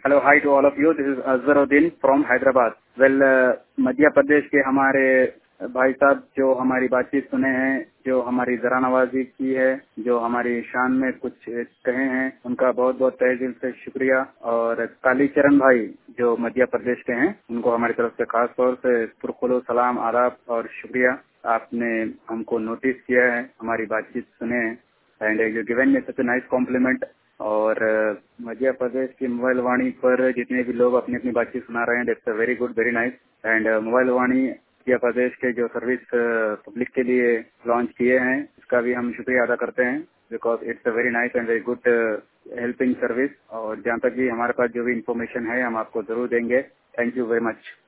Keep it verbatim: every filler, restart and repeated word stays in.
Hello, hi to all of you. This is Azharuddin from Hyderabad. Well, Madhya Pradesh के हमारे भाई साहब जो हमारी बातचीत सुने हैं, जो हमारी जरा नवाजी की है, जो हमारी शान में कुछ कहे हैं, उनका बहुत बहुत तहे दिल से शुक्रिया। और कालीचरण भाई जो मध्य प्रदेश के हैं, उनको हमारी तरफ से खास तौर से पुरखुलो सलाम, आदाब और शुक्रिया। आपने हमको नोटिस किया है, हमारी बातचीत सुने हैं and you given me such a nice compliment. और अ, मध्य प्रदेश की मोबाइल वाणी पर जितने भी लोग अपनी अपनी बातचीत सुना रहे हैं, that's a very good, very nice. And mobile Vani Madhya Pradesh के जो सर्विस पब्लिक के लिए लॉन्च किए हैं, इसका भी हम शुक्रिया अदा करते हैं, because it's a very nice and very good helping service. और जहाँ तक भी हमारे पास जो भी इंफॉर्मेशन है, हम आपको जरूर देंगे। Thank you very much.